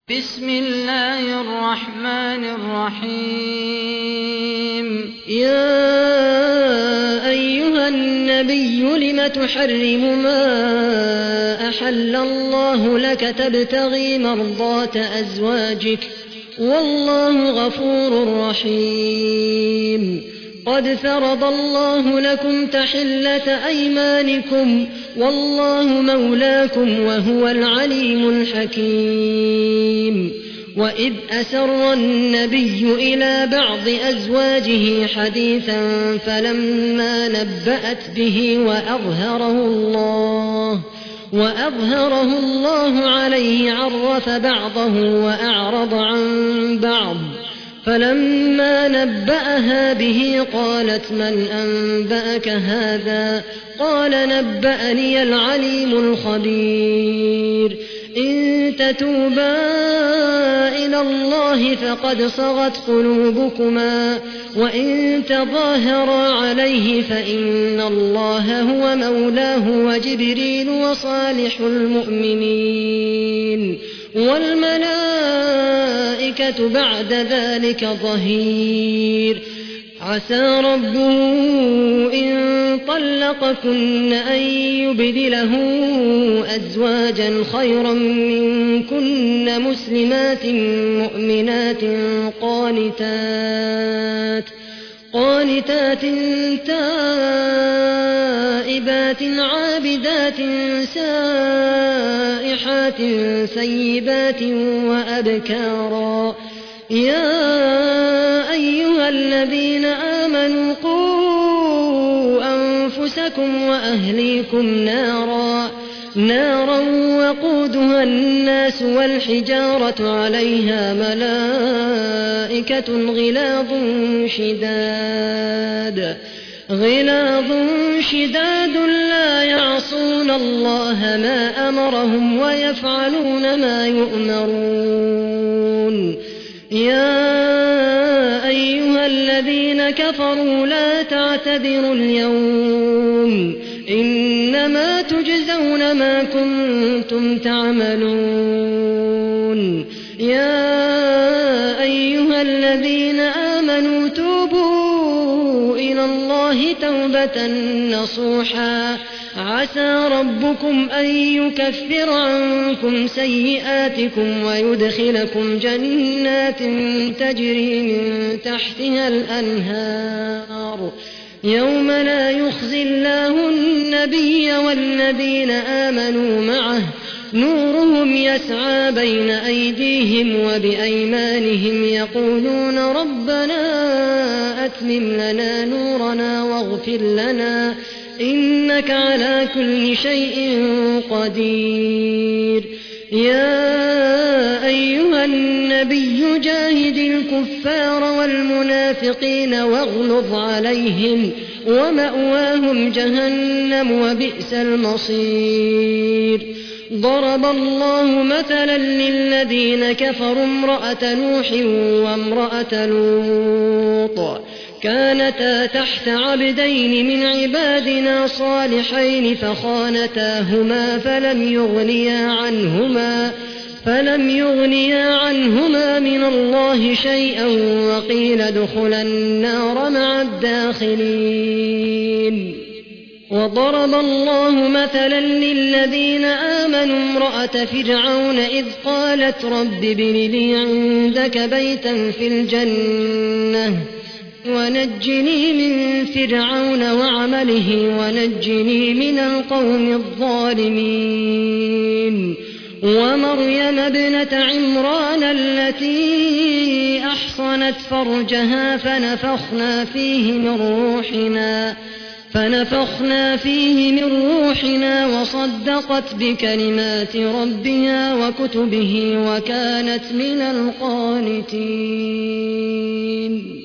بسم الله الرحمن الرحيم يا أيها النبي لم تحرم ما أحل الله لك تبتغي مرضات أزواجك والله غفور رحيم قد فرض الله لكم تحلة أيمانكم والله مولاكم وهو العليم الحكيم وإذ أسر النبي إلى بعض أزواجه حديثا فلما نبأت به وأظهره الله عليه عرف بعضه وأعرض عن بعض فلما نبأها به قالت من أنبأك هذا قال نبأني العليم الخبير إن تتوبا إلى الله فقد صغت قلوبكما وإن تظاهرا عليه فإن الله هو مولاه وجبريل وصالح المؤمنين والملائكة بعد ذلك ظهير عسى ربه إن طلقكن أن يبدله أزواجا خيرا منكن مسلمات مؤمنات قانتات تائبات عابدات سائحات سيبات وأبكارا يا أيها الذين آمنوا قوا أنفسكم وأهليكم نارا وقودها الناس والحجارة عليها ملائكة غلاظ شداد لا يعصون الله ما أمرهم ويفعلون ما يؤمرون يا أيها الذين كفروا لا تعتذروا اليوم إنما تجزون ما كنتم تعملون يا أيها الذين آمنوا توبوا إلى الله توبة نصوحا عسى ربكم أن يكفر عنكم سيئاتكم ويدخلكم جنات تجري من تحتها الأنهار يوم لا يخزي الله النبي والذين آمنوا معه نورهم يسعى بين أيديهم وبأيمانهم يقولون ربنا أتمم لنا نورنا واغفر لنا إنك على كل شيء قدير يا أيها النبي جاهد الكفار والمنافقين واغلظ عليهم ومأواهم جهنم وبئس المصير ضرب الله مثلا للذين كفروا امرأة نوح وامرأة لوط كانتا تحت عبدين من عبادنا صالحين فخانتاهما فلم يغنيا عنهما من الله شيئا وقيل ادخلا النار مع الداخلين وضرب الله مثلا للذين آمنوا امرأة فرعون إذ قالت رب ابن لي عندك بيتا في الجنة ونجني من فرعون وعمله ونجني من القوم الظالمين ومريم ابنة عمران التي أحصنت فرجها فنفخنا فيه من روحنا وصدقت بكلمات ربها وكتبه وكانت من القانتين